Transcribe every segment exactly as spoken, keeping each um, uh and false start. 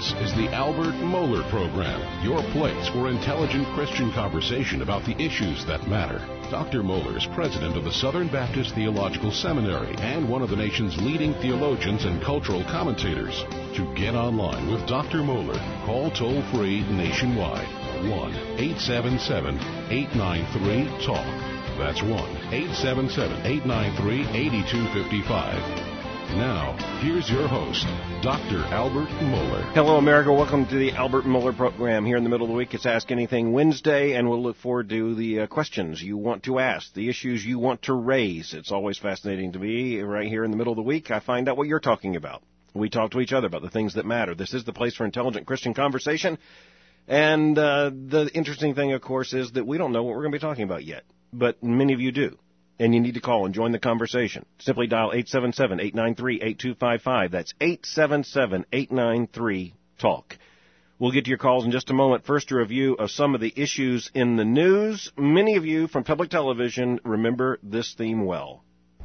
This is the Albert Mohler Program, your place for intelligent Christian conversation about the issues that matter. Doctor Mohler is president of the Southern Baptist Theological Seminary and one of the nation's leading theologians and cultural commentators. To get online with Doctor Mohler, call toll-free nationwide, one eight seven seven, eight nine three, talk. That's one eight seven seven, eight nine three, eight two five five. Now, here's your host, Doctor Albert Mohler. Hello, America. Welcome to the Albert Mohler Program. Here in the middle of the week, it's Ask Anything Wednesday, and we'll look forward to the uh, questions you want to ask, the issues you want to raise. It's always fascinating to me. Right here in the middle of the week, I find out what you're talking about. We talk to each other about the things that matter. This is the place for intelligent Christian conversation. And uh, the interesting thing, of course, is that we don't know what we're going to be talking about yet, but many of you do. And you need to call and join the conversation. Simply dial eight seven seven, eight nine three, eight two five five. That's eight seven seven, eight nine three, talk. We'll get to your calls in just a moment. First, a review of some of the issues in the news. Many of you from public television remember this theme well.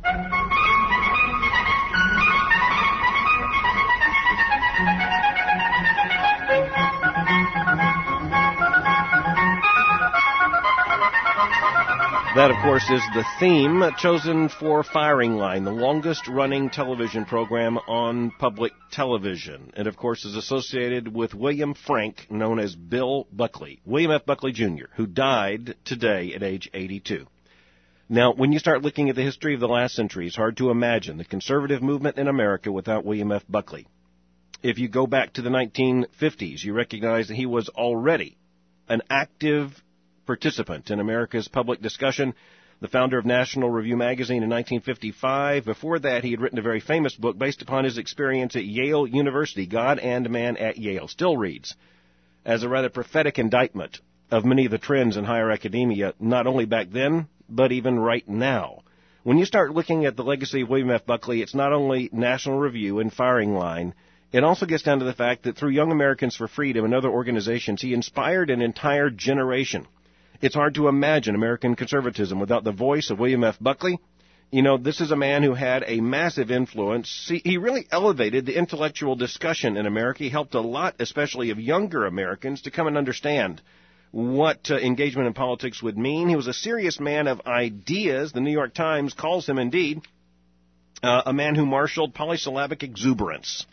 That, of course, is the theme chosen for Firing Line, the longest-running television program on public television. And, of course, is associated with William Frank, known as Bill Buckley, William F. Buckley, Junior, who died today at age eighty-two. Now, when you start looking at the history of the last century, it's hard to imagine the conservative movement in America without William F. Buckley. If you go back to the nineteen fifties, you recognize that he was already an active participant in America's public discussion, the founder of National Review magazine in nineteen fifty-five. Before that, he had written a very famous book based upon his experience at Yale University, God and Man at Yale. Still reads as a rather prophetic indictment of many of the trends in higher academia, not only back then, but even right now. When you start looking at the legacy of William F. Buckley, it's not only National Review and Firing Line. It also gets down to the fact that through Young Americans for Freedom and other organizations, he inspired an entire generation. It's hard to imagine American conservatism without the voice of William F. Buckley. You know, this is a man who had a massive influence. He, he really elevated the intellectual discussion in America. He helped a lot, especially of younger Americans, to come and understand what uh, engagement in politics would mean. He was a serious man of ideas. The New York Times calls him, indeed, uh, a man who marshaled polysyllabic exuberance.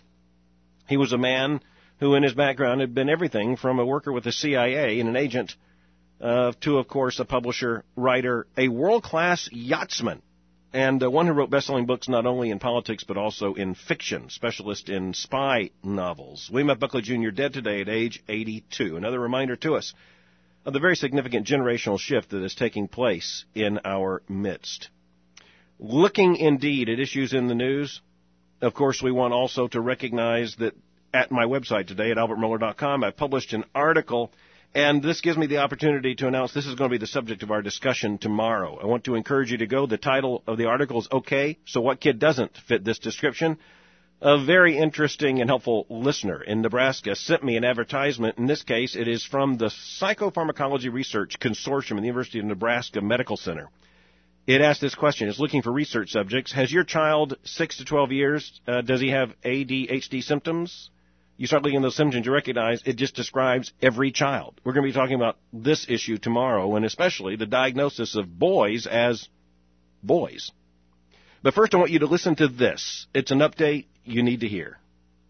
He was a man who, in his background, had been everything from a worker with the C I A and an agent Uh, to, of course, a publisher, writer, a world-class yachtsman, and uh, one who wrote best-selling books not only in politics but also in fiction, specialist in spy novels. William F. Buckley, Junior, dead today at age eighty-two. Another reminder to us of the very significant generational shift that is taking place in our midst. Looking indeed at issues in the news, of course, we want also to recognize that at my website today at albert mohler dot com, I've published an article. And this gives me the opportunity to announce this is going to be the subject of our discussion tomorrow. I want to encourage you to go. The title of the article is Okay, So What Kid Doesn't Fit This Description? A very interesting and helpful listener in Nebraska sent me an advertisement. In this case, it is from the Psychopharmacology Research Consortium at the University of Nebraska Medical Center. It asked this question. It's looking for research subjects. Has your child six to twelve years? Uh, does he have A D H D symptoms? You start looking at those symptoms, you recognize it just describes every child. We're going to be talking about this issue tomorrow, and especially the diagnosis of boys as boys. But first, I want you to listen to this. It's an update you need to hear.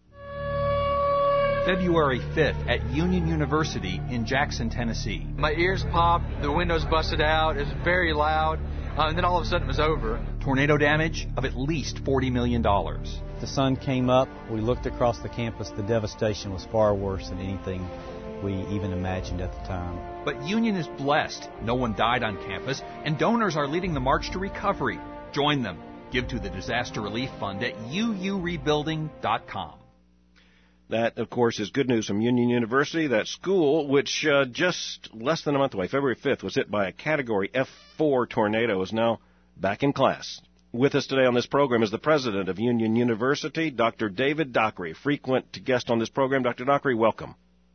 February fifth at Union University in Jackson, Tennessee. My ears popped, the windows busted out, it was very loud, uh, and then all of a sudden it was over. Tornado damage of at least forty million dollars. The sun came up, we looked across the campus, the devastation was far worse than anything we even imagined at the time. But Union is blessed. No one died on campus, and donors are leading the March to Recovery. Join them. Give to the Disaster Relief Fund at u u rebuilding dot com. That, of course, is good news from Union University. That school, which uh, just less than a month away, February fifth, was hit by a Category F four tornado, is now back in class. With us today on this program is the president of Union University, Doctor David Dockery, frequent guest on this program. Doctor Dockery, welcome.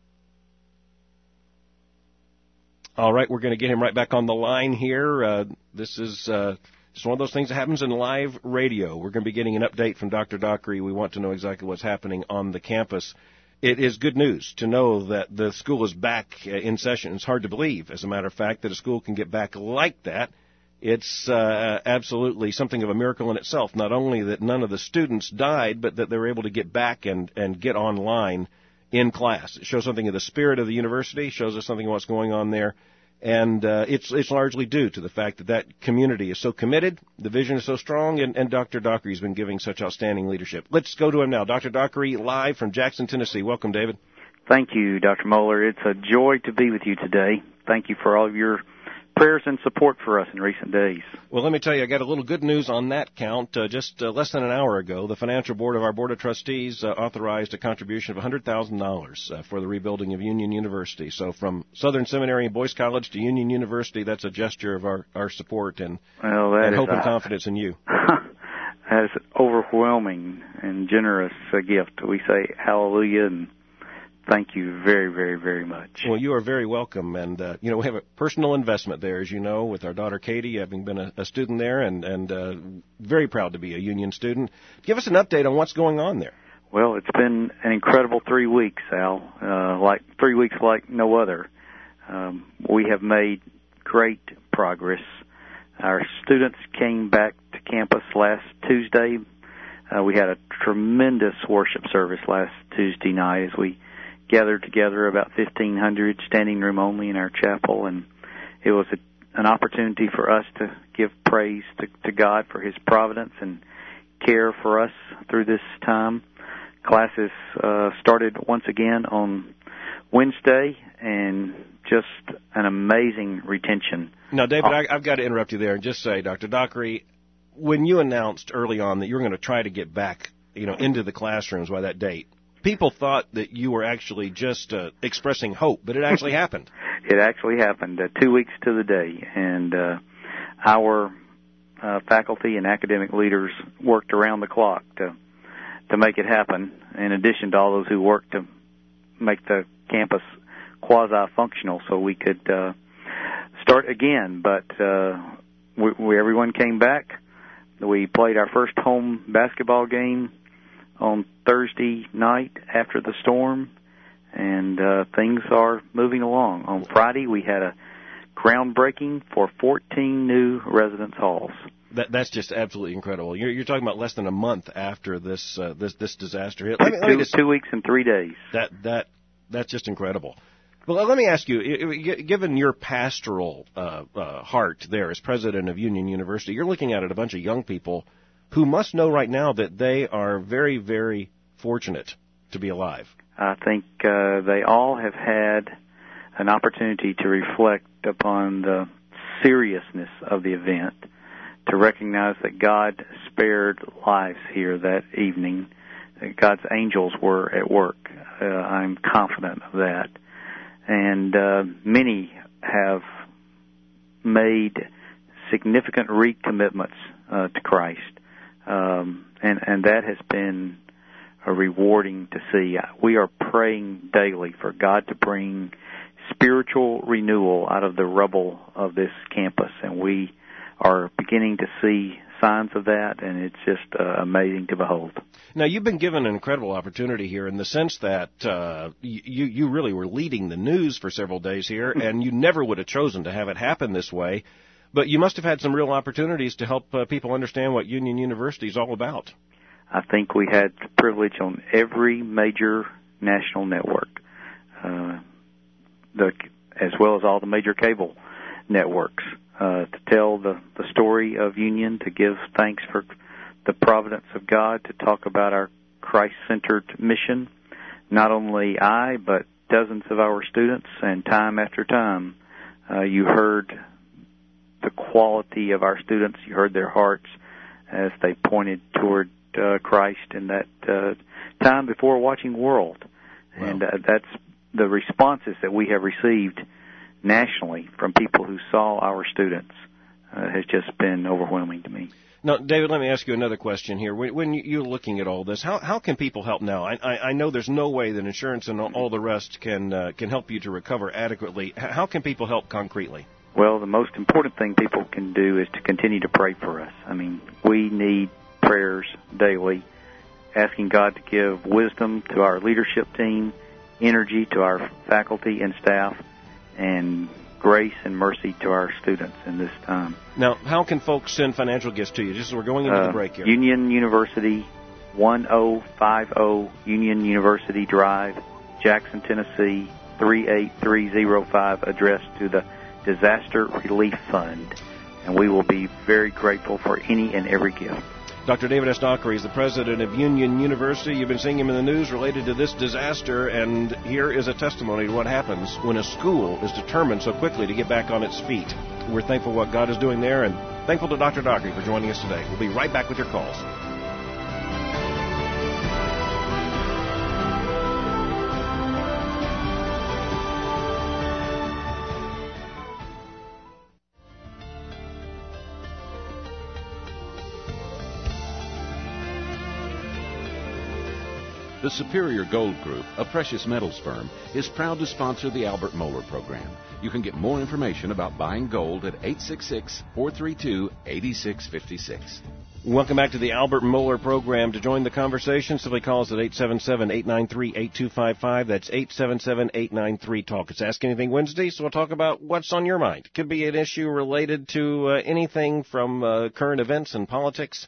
All right, we're going to get him right back on the line here. Uh, this is uh, just one of those things that happens in live radio. We're going to be getting an update from Doctor Dockery. We want to know exactly what's happening on the campus. It is good news to know that the school is back in session. It's hard to believe, as a matter of fact, that a school can get back like that. It's uh, absolutely something of a miracle in itself, not only that none of the students died, but that they were able to get back and, and get online in class. It shows something of the spirit of the university, shows us something of what's going on there. And uh, it's it's largely due to the fact that that community is so committed, the vision is so strong, and, and Doctor Dockery has been giving such outstanding leadership. Let's go to him now. Doctor Dockery, live from Jackson, Tennessee. Welcome, David. Thank you, Doctor Moeller. It's a joy to be with you today. Thank you for all of your prayers and support for us in recent days. Well, let me tell you, I got a little good news on that count. Uh, just uh, less than an hour ago, the financial board of our Board of Trustees uh, authorized a contribution of one hundred thousand dollars uh, for the rebuilding of Union University. So from Southern Seminary and Boyce College to Union University, that's a gesture of our, our support and, well, that and is hope and a, confidence in you. That is an overwhelming and generous uh, gift. We say hallelujah and thank you very, very, very much. Well, you are very welcome. And, uh, you know, we have a personal investment there, as you know, with our daughter Katie, having been a, a student there, and, and uh, very proud to be a Union student. Give us an update on what's going on there. Well, it's been an incredible three weeks, Al, uh, like three weeks like no other. Um, we have made great progress. Our students came back to campus last Tuesday. Uh, we had a tremendous worship service last Tuesday night as we gathered together, about fifteen hundred, standing room only in our chapel, and it was a, an opportunity for us to give praise to, to God for His providence and care for us through this time. Classes uh, started once again on Wednesday, and just an amazing retention. Now, David, I, I've got to interrupt you there and just say, Doctor Dockery, when you announced early on that you were going to try to get back, you know, into the classrooms by that date, people thought that you were actually just uh, expressing hope, but it actually happened. It actually happened uh, two weeks to the day, and uh, our uh, faculty and academic leaders worked around the clock to to make it happen, in addition to all those who worked to make the campus quasi-functional so we could uh, start again. But uh, we, we, everyone came back. We played our first home basketball game on Thursday night after the storm, and uh, things are moving along. On Friday, we had a groundbreaking for fourteen new residence halls. That, that's just absolutely incredible. You're, you're talking about less than a month after this uh, this this disaster hit. Let me, let me two, just, two weeks and three days. That that that's just incredible. Well, let me ask you, given your pastoral uh, uh, heart there as president of Union University, you're looking at it, a bunch of young people who must know right now that they are very, very fortunate to be alive. I think uh, they all have had an opportunity to reflect upon the seriousness of the event, to recognize that God spared lives here that evening, that God's angels were at work. Uh, I'm confident of that. And uh, many have made significant recommitments uh, to Christ. Um, and, and that has been uh, rewarding to see. We are praying daily for God to bring spiritual renewal out of the rubble of this campus, and we are beginning to see signs of that, and it's just uh, amazing to behold. Now, you've been given an incredible opportunity here in the sense that uh, you, you really were leading the news for several days here, and you never would have chosen to have it happen this way. But you must have had some real opportunities to help uh, people understand what Union University is all about. I think we had privilege on every major national network, uh, the, as well as all the major cable networks, uh, to tell the, the story of Union, to give thanks for the providence of God, to talk about our Christ-centered mission. Not only I, but dozens of our students, and time after time, uh, you heard the quality of our students. You heard their hearts as they pointed toward uh, Christ in that uh, time before watching world. Wow. And uh, that's the responses that we have received nationally from people who saw our students uh, has just been overwhelming to me. Now, David, let me ask you another question here. When, when you're looking at all this, how, how can people help now? I, I, I know there's no way that insurance and all the rest can uh, can help you to recover adequately. How can people help concretely? Well, the most important thing people can do is to continue to pray for us. I mean, we need prayers daily, asking God to give wisdom to our leadership team, energy to our faculty and staff, and grace and mercy to our students in this time. Now, how can folks send financial gifts to you? Just as we're going into uh, the break here. Union University, ten fifty Union University Drive, Jackson, Tennessee, three eight three zero five, addressed to the Disaster Relief Fund. And we will be very grateful for any and every gift. Doctor David S. Dockery is the president of Union University. You've been seeing him in the news related to this disaster, and here is a testimony to what happens when a school is determined so quickly to get back on its feet. We're thankful for what God is doing there, and thankful to Doctor Dockery for joining us today. We'll be right back with your calls. The Superior Gold Group, a precious metals firm, is proud to sponsor the Albert Mohler program. You can get more information about buying gold at eight six six, four three two, eight six five six. Welcome back to the Albert Mohler program. To join the conversation, simply call us at eight seven seven, eight nine three, eight two five five. That's eight seven seven, eight nine three, talk. It's Ask Anything Wednesday, so we'll talk about what's on your mind. It could be an issue related to uh, anything from uh, current events and politics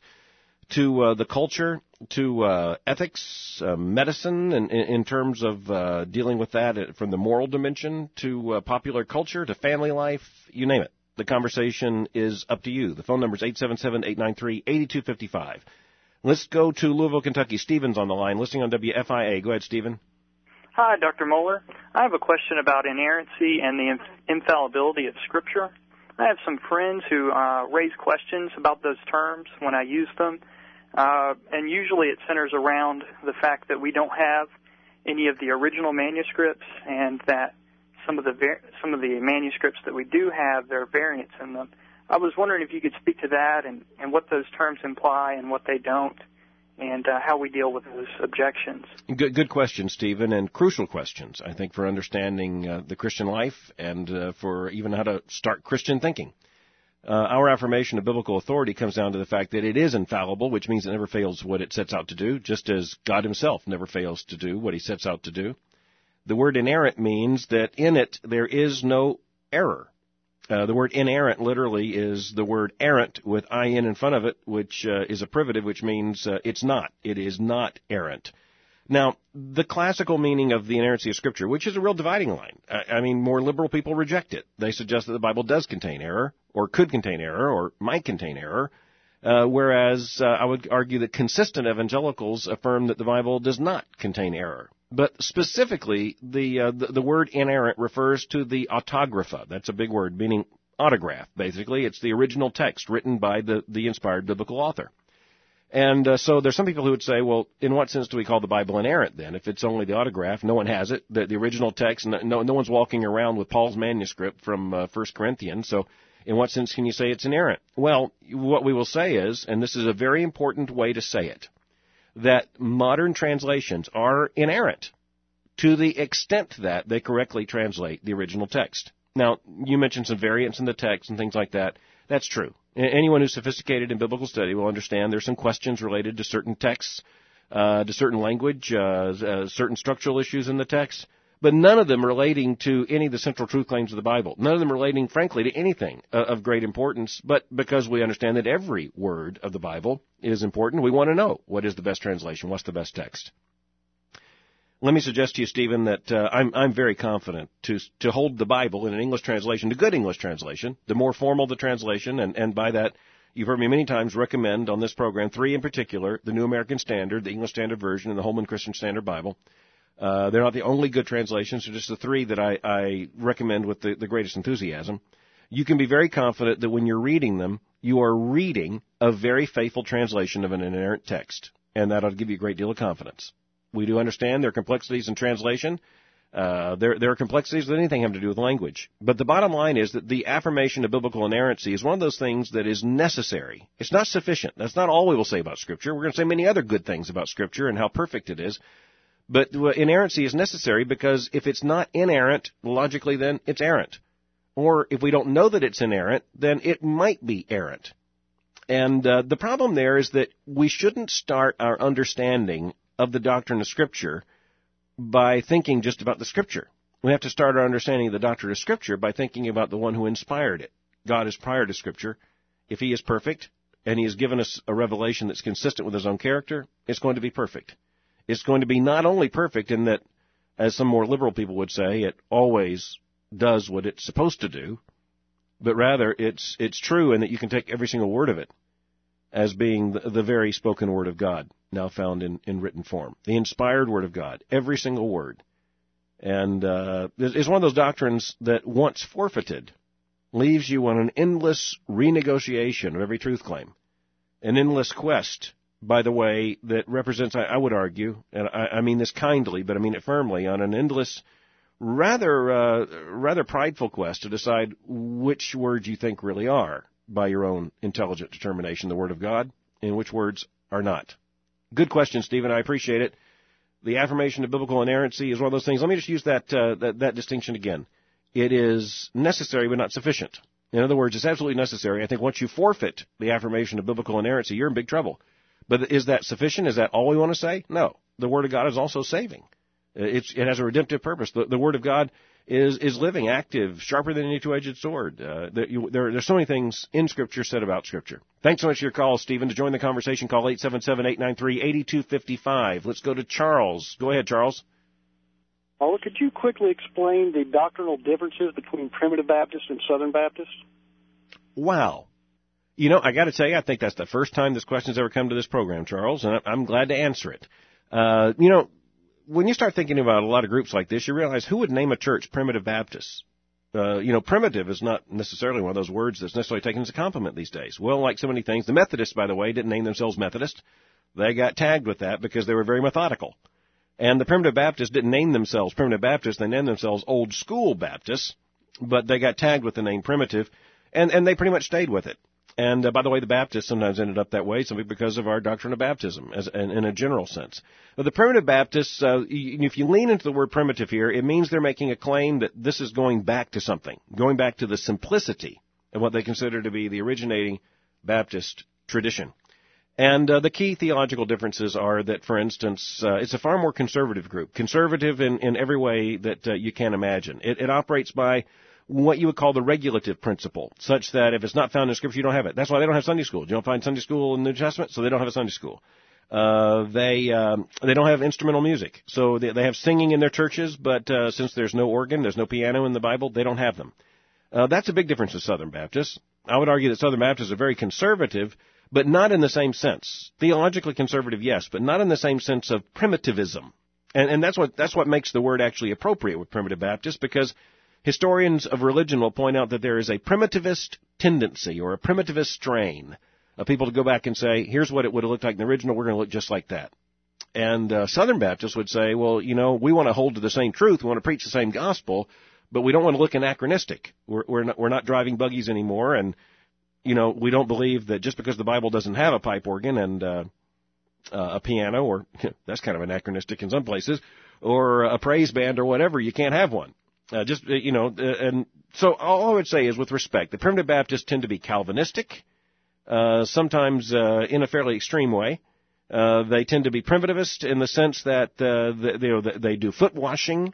to uh, the culture, to uh, ethics, uh, medicine, and in, in terms of uh, dealing with that from the moral dimension, to uh, popular culture, to family life, you name it. The conversation is up to you. The phone number is eight seven seven, eight nine three, eight two five five. Let's go to Louisville, Kentucky. Stephen's on the line, listening on W F I A. Go ahead, Stephen. Hi, Doctor Mohler. I have a question about inerrancy and the infallibility of Scripture. I have some friends who uh, raise questions about those terms when I use them. Uh, and usually it centers around the fact that we don't have any of the original manuscripts, and that some of the var- some of the manuscripts that we do have, there are variants in them. I was wondering if you could speak to that and, and what those terms imply and what they don't, and uh, how we deal with those objections. Good, good questions, Stephen, and crucial questions, I think, for understanding uh, the Christian life and uh, for even how to start Christian thinking. Uh, our affirmation of biblical authority comes down to the fact that it is infallible, which means it never fails what it sets out to do, just as God himself never fails to do what he sets out to do. The word inerrant means that in it there is no error. Uh, the word inerrant literally is the word errant with in in front of it, which uh, is a privative, which means uh, it's not. It is not errant. Now, the classical meaning of the inerrancy of Scripture, which is a real dividing line. I, I mean, more liberal people reject it. They suggest that the Bible does contain error, or could contain error, or might contain error, uh, whereas uh, I would argue that consistent evangelicals affirm that the Bible does not contain error. But specifically, the, uh, the the word inerrant refers to the autographa. That's a big word, meaning autograph, basically. It's the original text written by the, the inspired biblical author. And uh, so there's some people who would say, well, in what sense do we call the Bible inerrant then? If it's only the autograph, no one has it, the, the original text, no, no one's walking around with Paul's manuscript from uh, First Corinthians, so in what sense can you say it's inerrant? Well, what we will say is, and this is a very important way to say it, that modern translations are inerrant to the extent that they correctly translate the original text. Now, you mentioned some variants in the text and things like that. That's true. Anyone who's sophisticated in biblical study will understand there's some questions related to certain texts, uh, to certain language, uh, uh, certain structural issues in the text, but none of them relating to any of the central truth claims of the Bible. None of them relating, frankly, to anything uh, of great importance, but because we understand that every word of the Bible is important, we want to know what is the best translation, what's the best text. Let me suggest to you, Stephen, that uh, I'm, I'm very confident to to hold the Bible in an English translation, the good English translation, the more formal the translation, and, and by that, you've heard me many times recommend on this program, three in particular, the New American Standard, the English Standard Version, and the Holman Christian Standard Bible. Uh, they're not the only good translations, they're just the three that I, I recommend with the, the greatest enthusiasm. You can be very confident that when you're reading them, you are reading a very faithful translation of an inerrant text, and that ought to give you a great deal of confidence. We do understand there are complexities in translation. Uh, there, there are complexities that anything have to do with language. But the bottom line is that the affirmation of biblical inerrancy is one of those things that is necessary. It's not sufficient. That's not all we will say about Scripture. We're going to say many other good things about Scripture and how perfect it is. But inerrancy is necessary because if it's not inerrant, logically then it's errant. Or if we don't know that it's inerrant, then it might be errant. And uh, the problem there is that we shouldn't start our understanding of the doctrine of Scripture by thinking just about the Scripture. We have to start our understanding of the doctrine of Scripture by thinking about the one who inspired it. God is prior to Scripture. If he is perfect, and he has given us a revelation that's consistent with his own character, it's going to be perfect. It's going to be not only perfect in that, as some more liberal people would say, it always does what it's supposed to do, but rather it's it's true in that you can take every single word of it as being the, the very spoken word of God, now found in, in written form. The inspired word of God, every single word. And uh, it's one of those doctrines that, once forfeited, leaves you on an endless renegotiation of every truth claim, an endless quest, by the way, that represents, I, I would argue, and I, I mean this kindly, but I mean it firmly, on an endless, rather uh, rather prideful quest to decide which words you think really are, by your own intelligent determination, the Word of God, and which words are not. Good question, Stephen. I appreciate it. The affirmation of biblical inerrancy is one of those things. Let me just use that, uh, that that distinction again. It is necessary but not sufficient. In other words, it's absolutely necessary. I think once you forfeit the affirmation of biblical inerrancy, you're in big trouble. But is that sufficient? Is that all we want to say? No. The Word of God is also saving. It's, it has a redemptive purpose. The, the Word of God is is living, active, sharper than any two-edged sword. Uh, there, you, there, there's so many things in Scripture said about Scripture. Thanks so much for your call, Stephen. To join the conversation, call eight seven seven, eight nine three, eight two five five. Let's go to Charles. Go ahead, Charles. Paula, could you quickly explain the doctrinal differences between Primitive Baptists and Southern Baptists? Wow. You know, I got to tell you, I think that's the first time this question's ever come to this program, Charles, and I'm glad to answer it. Uh, you know, when you start thinking about a lot of groups like this, you realize who would name a church Primitive Baptists? Uh, you know, primitive is not necessarily one of those words that's necessarily taken as a compliment these days. Well, like so many things, the Methodists, by the way, didn't name themselves Methodist. They got tagged with that because they were very methodical. And the Primitive Baptists didn't name themselves Primitive Baptists. They named themselves Old School Baptists, but they got tagged with the name Primitive, and, and they pretty much stayed with it. And, uh, by the way, the Baptists sometimes ended up that way, simply because of our doctrine of baptism, as in, in a general sense. But the Primitive Baptists, uh, if you lean into the word primitive here, it means they're making a claim that this is going back to something, going back to the simplicity of what they consider to be the originating Baptist tradition. And uh, the key theological differences are that, for instance, uh, it's a far more conservative group, conservative in, in every way that uh, you can imagine. It, it operates by what you would call the regulative principle, such that if it's not found in Scripture, you don't have it. That's why they don't have Sunday school. You don't find Sunday school in the New Testament, so they don't have a Sunday school. Uh, they um, they don't have instrumental music, so they, they have singing in their churches, but uh, since there's no organ, there's no piano in the Bible, they don't have them. Uh, that's a big difference with Southern Baptists. I would argue that Southern Baptists are very conservative, but not in the same sense. Theologically conservative, yes, but not in the same sense of primitivism. And, and that's what that's what makes the word actually appropriate with Primitive Baptists, because historians of religion will point out that there is a primitivist tendency or a primitivist strain of people to go back and say, here's what it would have looked like in the original, we're going to look just like that. And uh, Southern Baptists would say, well, you know, we want to hold to the same truth, we want to preach the same gospel, but we don't want to look anachronistic. We're, we're, not, we're not driving buggies anymore, and, you know, we don't believe that just because the Bible doesn't have a pipe organ and uh, uh, a piano, or that's kind of anachronistic in some places, or a praise band or whatever, you can't have one. Uh, just, you know, uh, and so all I would say is, with respect, the Primitive Baptists tend to be Calvinistic, uh, sometimes uh, in a fairly extreme way. Uh, they tend to be primitivist in the sense that uh, they, you know, they do foot washing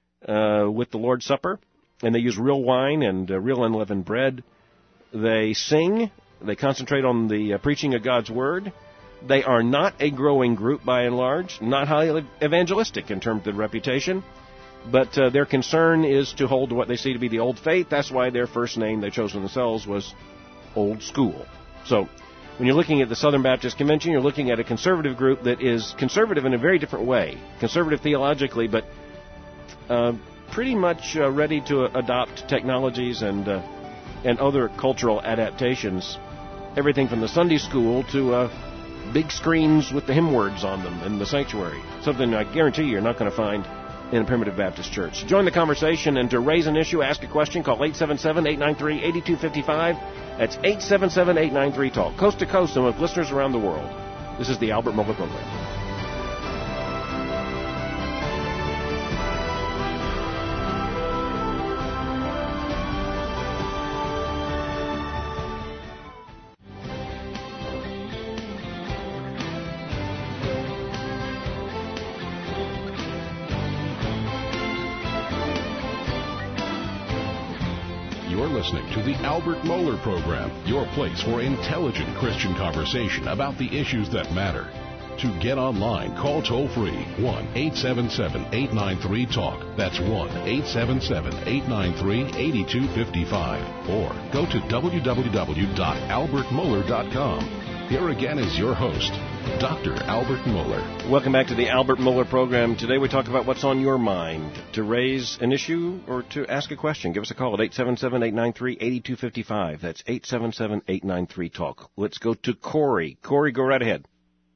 uh, with the Lord's Supper, and they use real wine and uh, real unleavened bread. They sing. They concentrate on the uh, preaching of God's Word. They are not a growing group by and large, not highly evangelistic in terms of reputation. But uh, their concern is to hold to what they see to be the old faith. That's why their first name they chose for themselves was Old School. So when you're looking at the Southern Baptist Convention, you're looking at a conservative group that is conservative in a very different way. Conservative theologically, but uh, pretty much uh, ready to adopt technologies and uh, and other cultural adaptations. Everything from the Sunday school to uh, big screens with the hymn words on them in the sanctuary. Something I guarantee you're not going to find in a Primitive Baptist church. Join the conversation, and to raise an issue, ask a question, call eight seven seven, eight nine three, eight two five five. That's eight seven seven, eight nine three, talk. Coast to coast and with listeners around the world. This is the Albert Mohler Program. You're listening to the Albert Mohler Program, your place for intelligent Christian conversation about the issues that matter. To get online, call toll-free one eight seven seven, eight nine three, TALK. That's one eight seven seven, eight nine three, eight two five five. Or go to w w w dot albert mohler dot com. Here again is your host, Doctor Albert Mohler. Welcome back to the Albert Mohler Program. Today we talk about what's on your mind. To raise an issue or to ask a question, give us a call at eight seven seven, eight nine three, eight two five five. That's eight seven seven, eight nine three, TALK. Let's go to Corey. Corey, go right ahead.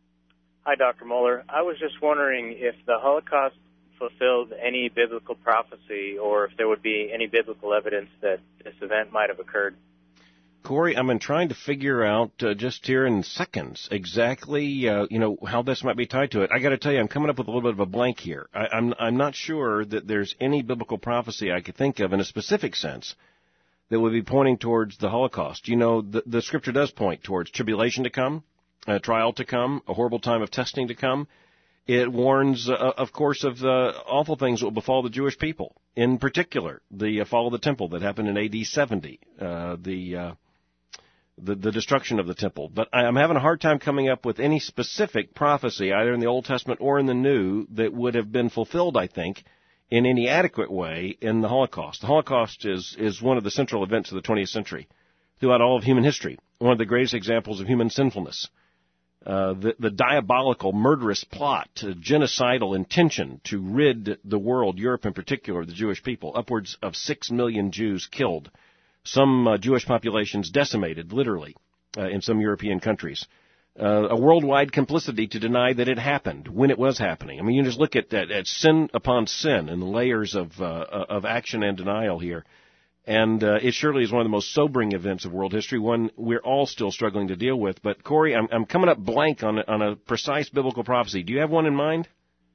Hi, Doctor Mohler. I was just wondering if the Holocaust fulfilled any biblical prophecy or if there would be any biblical evidence that this event might have occurred. Corey, I've been trying to figure out uh, just here in seconds exactly, uh, you know, how this might be tied to it. I got to tell you, I'm coming up with a little bit of a blank here. I, I'm I'm not sure that there's any biblical prophecy I could think of in a specific sense that would be pointing towards the Holocaust. You know, the, the Scripture does point towards tribulation to come, a trial to come, a horrible time of testing to come. It warns, uh, of course, of the awful things that will befall the Jewish people. In particular, the uh, fall of the temple that happened in A D seventy, uh, the, uh, the the destruction of the temple. But I'm having a hard time coming up with any specific prophecy, either in the Old Testament or in the New, that would have been fulfilled, I think, in any adequate way in the Holocaust. The Holocaust is, is one of the central events of the twentieth century throughout all of human history, one of the greatest examples of human sinfulness. Uh, the, the diabolical, murderous plot, uh, genocidal intention to rid the world, Europe in particular, the Jewish people. Upwards of six million Jews killed. Some uh, Jewish populations decimated, literally, uh, in some European countries. Uh, a worldwide complicity to deny that it happened, when it was happening. I mean, you just look at that, at sin upon sin and the layers of, uh, of action and denial here. And uh, it surely is one of the most sobering events of world history, one we're all still struggling to deal with. But, Corey, I'm, I'm coming up blank on a, on a precise biblical prophecy. Do you have one in mind?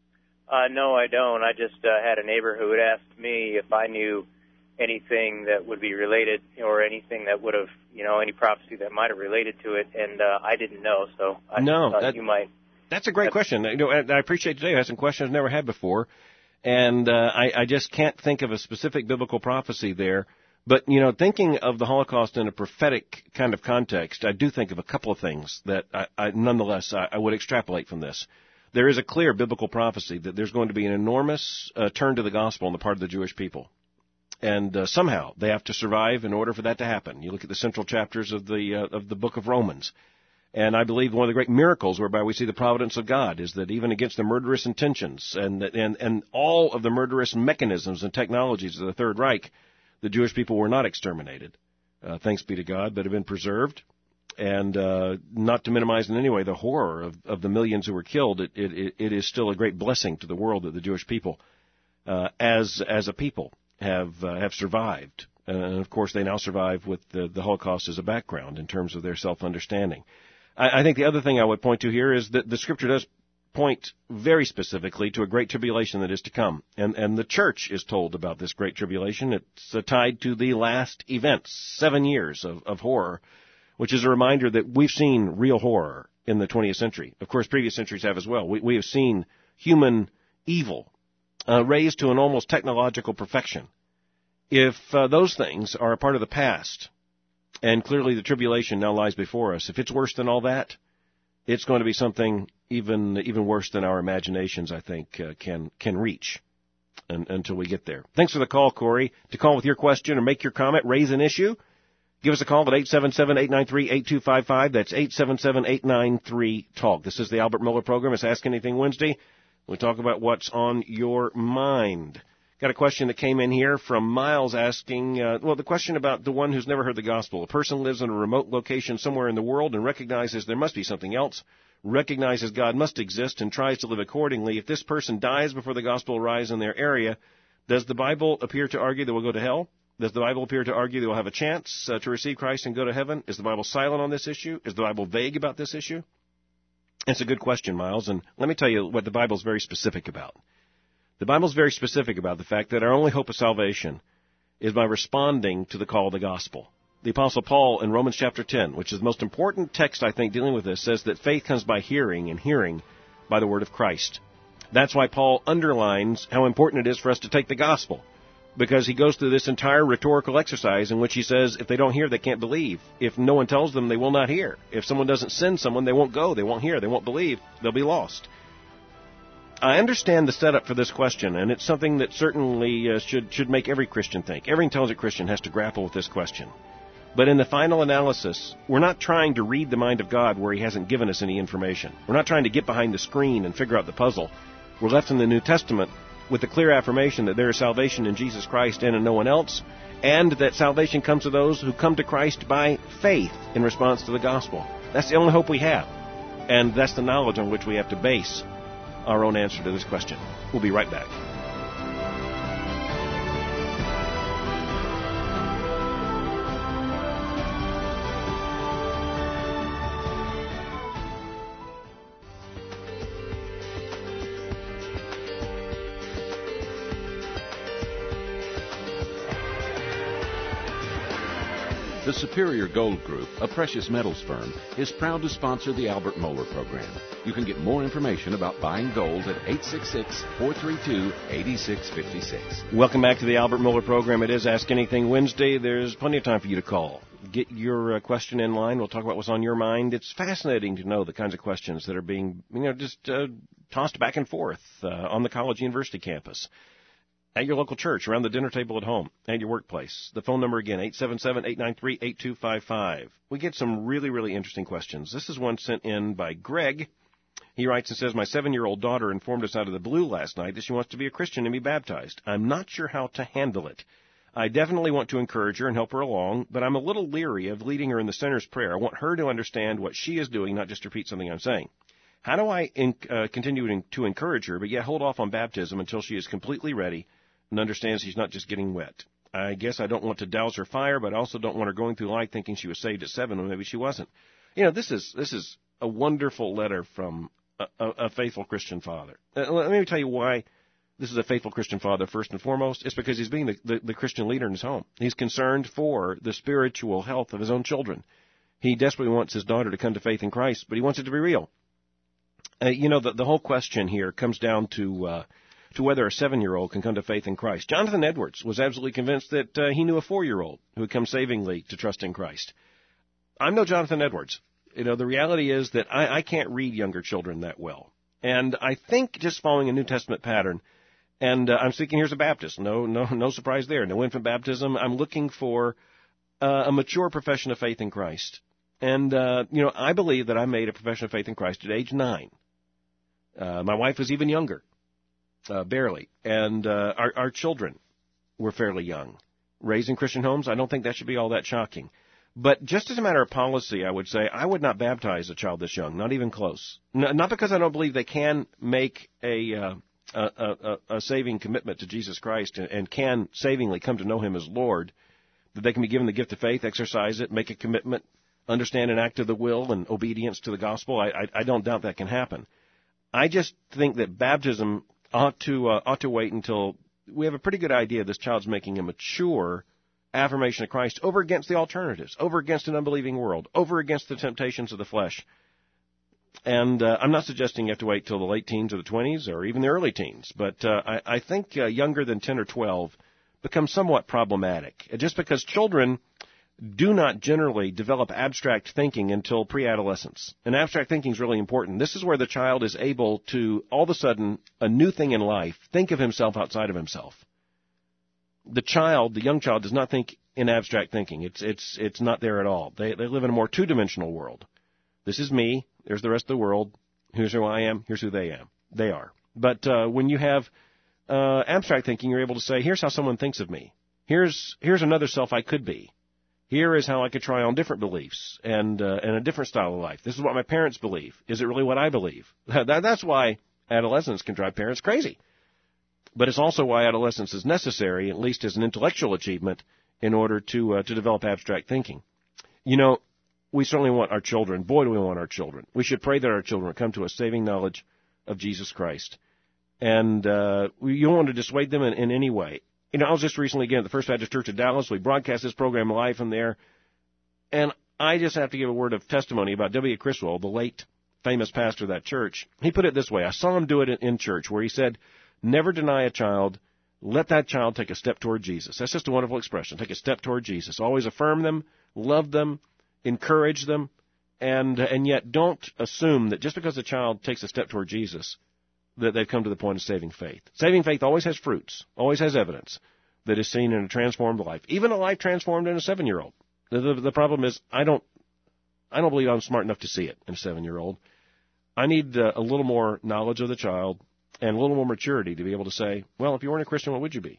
Uh, no, I don't. I just uh, had a neighbor who had asked me if I knew anything that would be related or anything that would have, you know, any prophecy that might have related to it, and uh, I didn't know, so I no, thought that, you might. That's a great that's, question. You know, I appreciate today. I had some questions I've never had before, and uh, I, I just can't think of a specific biblical prophecy there. But, you know, thinking of the Holocaust in a prophetic kind of context, I do think of a couple of things that I, I nonetheless I, I would extrapolate from this. There is a clear biblical prophecy that there's going to be an enormous uh, turn to the gospel on the part of the Jewish people. And uh, somehow they have to survive in order for that to happen. You look at the central chapters of the uh, of the book of Romans. And I believe one of the great miracles whereby we see the providence of God is that even against the murderous intentions and and, and all of the murderous mechanisms and technologies of the Third Reich, the Jewish people were not exterminated, uh, thanks be to God, but have been preserved. And uh, not to minimize in any way the horror of, of the millions who were killed, it, it, it is still a great blessing to the world that the Jewish people, uh, as as a people, have uh, have survived. And, of course, they now survive with the, the Holocaust as a background in terms of their self-understanding. I, I think the other thing I would point to here is that the Scripture does point very specifically to a great tribulation that is to come. And, and the church is told about this great tribulation. It's uh, tied to the last events, seven years of, of horror, which is a reminder that we've seen real horror in the twentieth century. Of course, previous centuries have as well. We, we have seen human evil uh, raised to an almost technological perfection. If uh, those things are a part of the past, and clearly the tribulation now lies before us, if it's worse than all that, it's going to be something even even worse than our imaginations, I think, uh, can can reach and, until we get there. Thanks for the call, Corey. To call with your question or make your comment, raise an issue, give us a call at eight seven seven, eight nine three, eight two five five. That's eight seven seven, eight nine three, TALK. This is the Albert Mohler Program. It's Ask Anything Wednesday. We talk about what's on your mind. Got a question that came in here from Miles asking, uh, well, the question about the one who's never heard the gospel. A person lives in a remote location somewhere in the world and recognizes there must be something else, recognizes God must exist, and tries to live accordingly. If this person dies before the gospel arrives in their area, does the Bible appear to argue they will go to hell? Does the Bible appear to argue they will have a chance uh, to receive Christ and go to heaven? Is the Bible silent on this issue? Is the Bible vague about this issue? It's a good question, Miles, and let me tell you what the Bible is very specific about. The Bible is very specific about the fact that our only hope of salvation is by responding to the call of the gospel. The Apostle Paul in Romans chapter ten, which is the most important text, I think, dealing with this, says that faith comes by hearing, and hearing by the word of Christ. That's why Paul underlines how important it is for us to take the gospel because he goes through this entire rhetorical exercise in which he says if they don't hear, they can't believe. If no one tells them, they will not hear. If someone doesn't send someone, they won't go, they won't hear, they won't believe, they'll be lost. I understand the setup for this question, and it's something that certainly uh, should should make every Christian think. Every intelligent Christian has to grapple with this question. But in the final analysis, we're not trying to read the mind of God where he hasn't given us any information. We're not trying to get behind the screen and figure out the puzzle. We're left in the New Testament with the clear affirmation that there is salvation in Jesus Christ and in no one else, and that salvation comes to those who come to Christ by faith in response to the gospel. That's the only hope we have, and that's the knowledge on which we have to base our own answer to this question. We'll be right back. The Superior Gold Group, a precious metals firm, is proud to sponsor the Albert Mohler program. You can get more information about buying gold at eight six six, four three two, eight six five six. Welcome back to the Albert Mohler program. It is Ask Anything Wednesday. There's plenty of time for you to call. Get your uh, question in line. We'll talk about what's on your mind. It's fascinating to know the kinds of questions that are being, you know, just uh, tossed back and forth uh, on the college university campus, at your local church, around the dinner table at home, at your workplace. The phone number again, eight seven seven, eight nine three, eight two five five. We get some really, really interesting questions. This is one sent in by Greg. He writes and says, my seven-year-old daughter informed us out of the blue last night that she wants to be a Christian and be baptized. I'm not sure how to handle it. I definitely want to encourage her and help her along, but I'm a little leery of leading her in the sinner's prayer. I want her to understand what she is doing, not just repeat something I'm saying. How do I in, uh, continue to encourage her, but yet hold off on baptism until she is completely ready and understands she's not just getting wet? I guess I don't want to douse her fire, but I also don't want her going through life thinking she was saved at seven when maybe she wasn't. You know, this is this is a wonderful letter from a, a, a faithful Christian father. Uh, let me tell you why this is a faithful Christian father first and foremost. It's because he's being the, the, the Christian leader in his home. He's concerned for the spiritual health of his own children. He desperately wants his daughter to come to faith in Christ, but he wants it to be real. Uh, you know, the, the whole question here comes down to... Uh, to whether a seven-year-old can come to faith in Christ. Jonathan Edwards was absolutely convinced that uh, he knew a four-year-old who had come savingly to trust in Christ. I'm no Jonathan Edwards. You know, the reality is that I, I can't read younger children that well. And I think just following a New Testament pattern, and uh, I'm speaking here as a Baptist, no no, no surprise there, no infant baptism. I'm looking for uh, a mature profession of faith in Christ. And, uh, you know, I believe that I made a profession of faith in Christ at age nine. Uh, my wife was even younger. Uh, barely. And uh, our, our children were fairly young. Raised in Christian homes, I don't think that should be all that shocking. But just as a matter of policy, I would say I would not baptize a child this young, not even close. N- not because I don't believe they can make a, uh, a, a, a saving commitment to Jesus Christ and, and can savingly come to know him as Lord, that they can be given the gift of faith, exercise it, make a commitment, understand an act of the will and obedience to the gospel. I, I, I don't doubt that can happen. I just think that baptism ought to uh, ought to wait until we have a pretty good idea this child's making a mature affirmation of Christ over against the alternatives, over against an unbelieving world, over against the temptations of the flesh. And uh, I'm not suggesting you have to wait till the late teens or the twenties or even the early teens, but uh, I, I think uh, younger than ten or twelve becomes somewhat problematic, just because children do not generally develop abstract thinking until pre-adolescence. And abstract thinking is really important. This is where the child is able to, all of a sudden, a new thing in life, think of himself outside of himself. The child, the young child, does not think in abstract thinking. It's it's it's not there at all. They they live in a more two-dimensional world. This is me. There's the rest of the world. Here's who I am. Here's who they am. They are. But uh, when you have uh, abstract thinking, you're able to say, here's how someone thinks of me. Here's here's another self I could be. Here is how I could try on different beliefs and uh, and a different style of life. This is what my parents believe. Is it really what I believe? that, that's why adolescence can drive parents crazy. But it's also why adolescence is necessary, at least as an intellectual achievement, in order to uh, to develop abstract thinking. You know, we certainly want our children. Boy, do we want our children. We should pray that our children come to a saving knowledge of Jesus Christ. And uh, we, you don't want to dissuade them in, in any way. You know, I was just recently again at the First Baptist Church of Dallas. We broadcast this program live from there. And I just have to give a word of testimony about W. Criswell, the late famous pastor of that church. He put it this way. I saw him do it in church where he said, never deny a child let that child take a step toward Jesus. That's just a wonderful expression. Take a step toward Jesus. Always affirm them, love them, encourage them, and and yet don't assume that just because a child takes a step toward Jesus that they've come to the point of saving faith. Saving faith always has fruits, always has evidence that is seen in a transformed life, even a life transformed in a seven-year-old. The, the, the problem is I don't I don't believe I'm smart enough to see it in a seven-year-old. I need uh, a little more knowledge of the child and a little more maturity to be able to say, well, if you weren't a Christian, what would you be?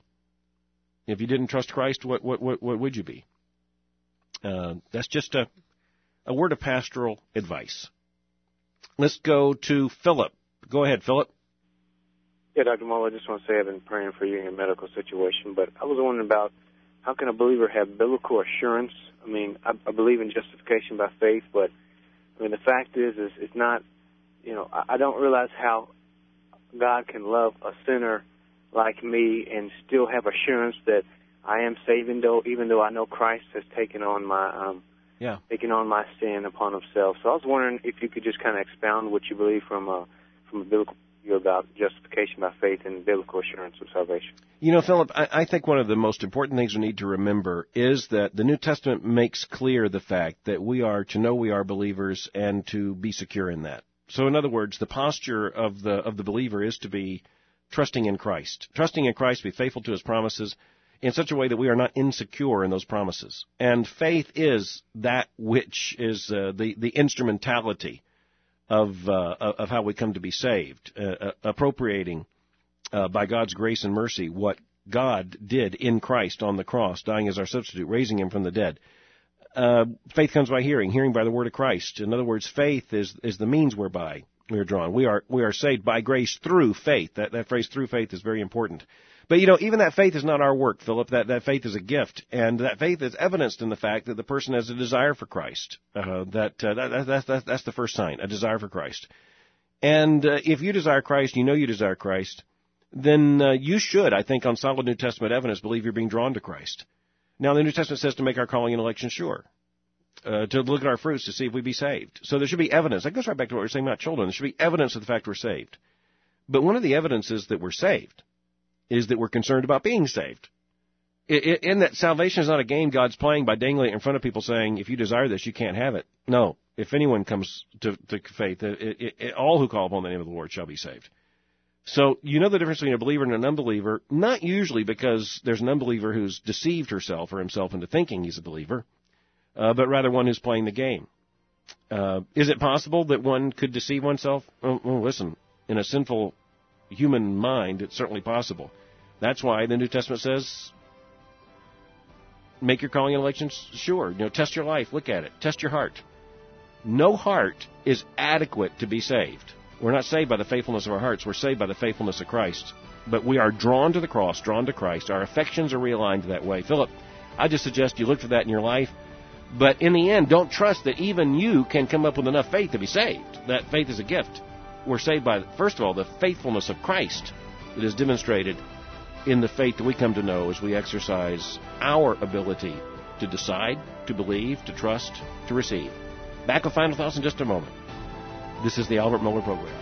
If you didn't trust Christ, what what what, what would you be? Uh, that's just a, a word of pastoral advice. Let's go to Philip. Go ahead, Philip. Yeah, Doctor Moeller, I just want to say I've been praying for you in your medical situation, but I was wondering about how can a believer have biblical assurance? I mean, I, I believe in justification by faith, but I mean, the fact is, is it's not, you know, I, I don't realize how God can love a sinner like me and still have assurance that I am saved, even though, even though I know Christ has taken on my, um, yeah, taken on my sin upon himself. So I was wondering if you could just kind of expound what you believe from a, from a biblical view about justification by faith and biblical assurance of salvation. You know, Philip, I, I think one of the most important things we need to remember is that the New Testament makes clear the fact that we are to know we are believers and to be secure in that. So, in other words, the posture of the of the believer is to be trusting in Christ, trusting in Christ, be faithful to his promises in such a way that we are not insecure in those promises. And faith is that which is uh, the the instrumentality of uh, of how we come to be saved, uh, appropriating uh, by God's grace and mercy what God did in Christ on the cross, dying as our substitute, raising him from the dead. Uh, faith comes by hearing, hearing by the word of Christ. In other words, faith is is the means whereby we are drawn. We are we are saved by grace through faith. That that phrase "through faith" is very important. But you know, even that faith is not our work, Philip. That that faith is a gift, and that faith is evidenced in the fact that the person has a desire for Christ. Uh, that, uh, that, that that that's the first sign, a desire for Christ. And uh, if you desire Christ, you know you desire Christ, then uh, you should, I think, on solid New Testament evidence, believe you're being drawn to Christ. Now, the New Testament says to make our calling and election sure, uh, to look at our fruits to see if we be saved. So there should be evidence. That goes right back to what we were saying about children. There should be evidence of the fact we're saved. But one of the evidences that we're saved is that we're concerned about being saved. In that salvation is not a game God's playing by dangling it in front of people saying, if you desire this, you can't have it. No. If anyone comes to, to faith, it, it, it, all who call upon the name of the Lord shall be saved. So you know the difference between a believer and an unbeliever, not usually because there's an unbeliever who's deceived herself or himself into thinking he's a believer, uh, but rather one who's playing the game. Uh, is it possible that one could deceive oneself? Oh, oh, listen, in a sinful human mind, it's certainly possible. That's why the New Testament says, make your calling and election sure. You know, test your life, look at it, test your heart. No heart is adequate to be saved. We're not saved by the faithfulness of our hearts. We're saved by the faithfulness of Christ. But we are drawn to the cross, drawn to Christ. Our affections are realigned that way. Philip, I just suggest you look for that in your life. But in the end, don't trust that even you can come up with enough faith to be saved. That faith is a gift. We're saved by, first of all, the faithfulness of Christ that is demonstrated in the faith that we come to know as we exercise our ability to decide, to believe, to trust, to receive. Back with Final Thoughts in just a moment. This is the Albert Mohler Program.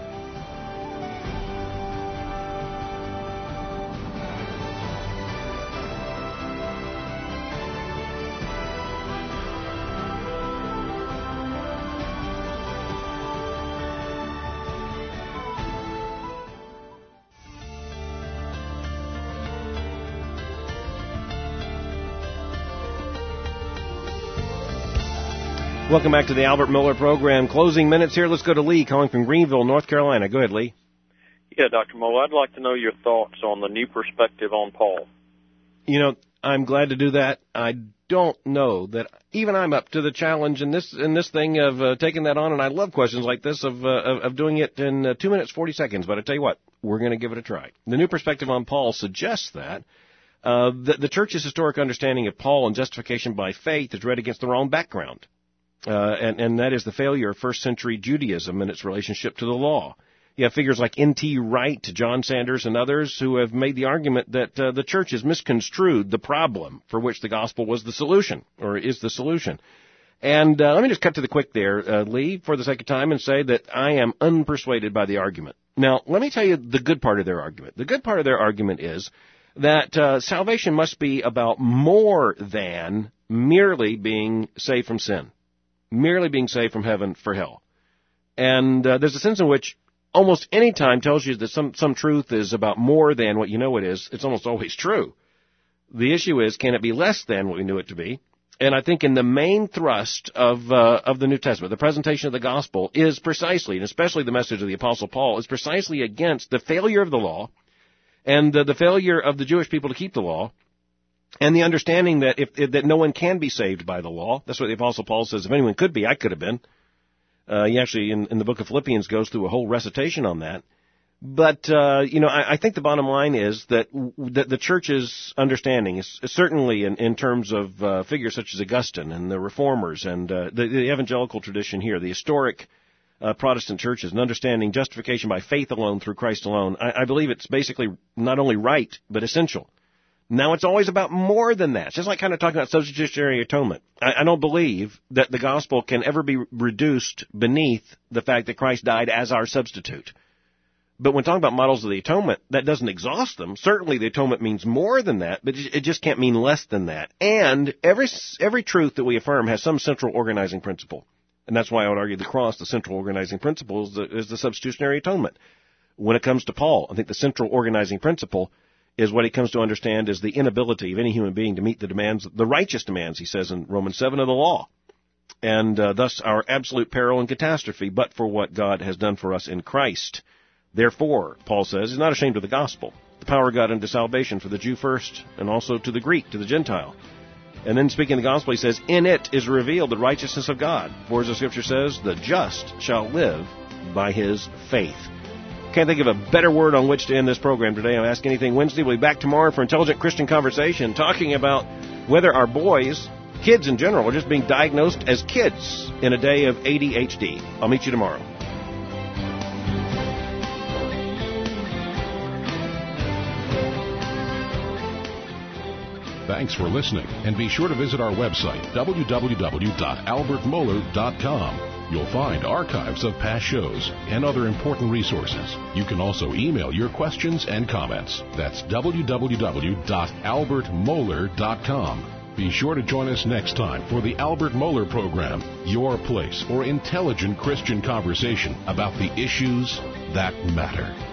Welcome back to the Albert Mohler Program. Closing minutes here. Let's go to Lee, calling from Greenville, North Carolina. Go ahead, Lee. Yeah, Doctor Mohler, I'd like to know your thoughts on the new perspective on Paul. You know, I'm glad to do that. I don't know that even I'm up to the challenge in this in this thing of uh, taking that on, and I love questions like this of uh, of, of doing it in uh, two minutes, forty seconds. But I tell you what, we're going to give it a try. The new perspective on Paul suggests that uh, the, the church's historic understanding of Paul and justification by faith is read against the wrong background. Uh, and, and that is the failure of first century Judaism and its relationship to the law. You have figures like N T Wright, John Sanders, and others who have made the argument that uh, the church has misconstrued the problem for which the gospel was the solution, or is the solution. And uh, let me just cut to the quick there, uh, Lee, for the sake of time, and say that I am unpersuaded by the argument. Now, let me tell you the good part of their argument. The good part of their argument is that uh, salvation must be about more than merely being saved from sin, merely being saved from heaven for hell. And uh, there's a sense in which almost any time tells you that some, some truth is about more than what you know it is. It's almost always true. The issue is, can it be less than what we knew it to be? And I think in the main thrust of uh, of the New Testament, the presentation of the gospel is precisely, and especially the message of the Apostle Paul, is precisely against the failure of the law and the, the failure of the Jewish people to keep the law, and the understanding that if, if that no one can be saved by the law. That's what the Apostle Paul says. If anyone could be, I could have been. Uh, he actually, in, in the book of Philippians, goes through a whole recitation on that. But, uh, you know, I, I think the bottom line is that, that the church's understanding is, is certainly in, in terms of uh, figures such as Augustine and the Reformers and uh, the, the evangelical tradition here, the historic uh, Protestant churches, and understanding justification by faith alone through Christ alone, I, I believe it's basically not only right, but essential. Now, it's always about more than that. It's just like kind of talking about substitutionary atonement. I, I don't believe that the gospel can ever be reduced beneath the fact that Christ died as our substitute. But when talking about models of the atonement, that doesn't exhaust them. Certainly the atonement means more than that, but it just can't mean less than that. And every every truth that we affirm has some central organizing principle. And that's why I would argue the cross, the central organizing principle, is the, is the substitutionary atonement. When it comes to Paul, I think the central organizing principle is what he comes to understand is the inability of any human being to meet the demands, the righteous demands, he says in Romans seven, of the law. And uh, thus our absolute peril and catastrophe, but for what God has done for us in Christ. Therefore, Paul says, he's not ashamed of the gospel, the power of God unto salvation for the Jew first, and also to the Greek, to the Gentile. And then speaking of the gospel, he says, in it is revealed the righteousness of God. For as the scripture says, the just shall live by his faith. Can't think of a better word on which to end this program today. I'll Ask Anything Wednesday. We'll be back tomorrow for Intelligent Christian Conversation, talking about whether our boys, kids in general, are just being diagnosed as kids in a day of A D H D. I'll meet you tomorrow. Thanks for listening, and be sure to visit our website, w w w dot albert mohler dot com. You'll find archives of past shows and other important resources. You can also email your questions and comments. That's w w w dot albert mohler dot com. Be sure to join us next time for the Albert Mohler Program, your place for intelligent Christian conversation about the issues that matter.